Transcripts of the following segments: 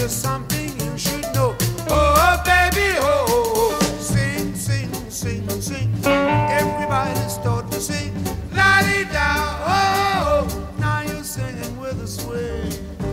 here's something you should know. Oh, baby, oh, sing, sing, sing, sing. Everybody start to sing. La-di-da, oh, now you're singing with a swing.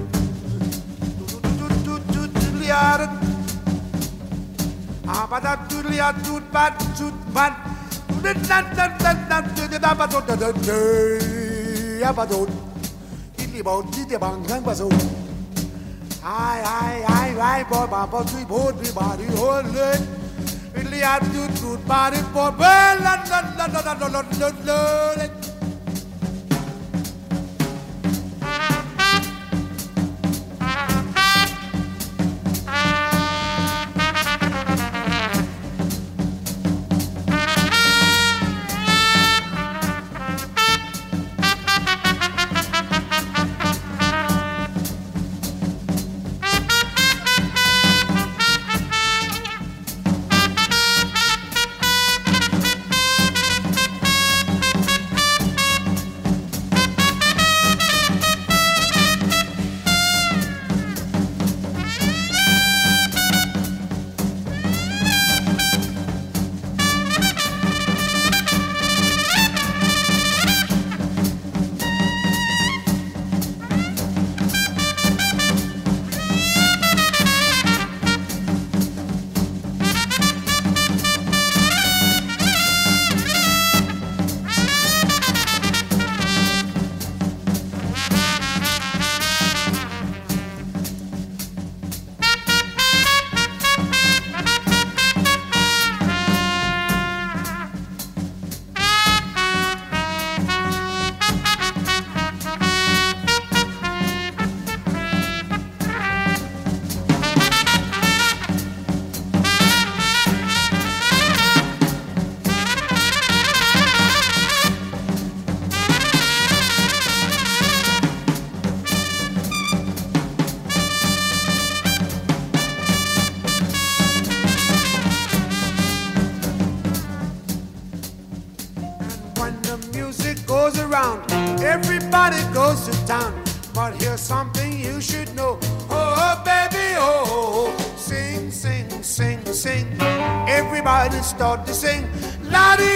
Goes around, everybody goes to town. But here's something you should know. Oh, baby, oh, sing, sing, sing, sing. Everybody start to sing.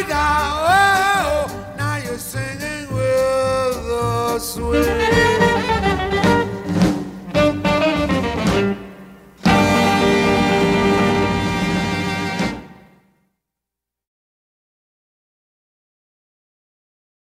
La-di-da, oh, now you're singing with a swing.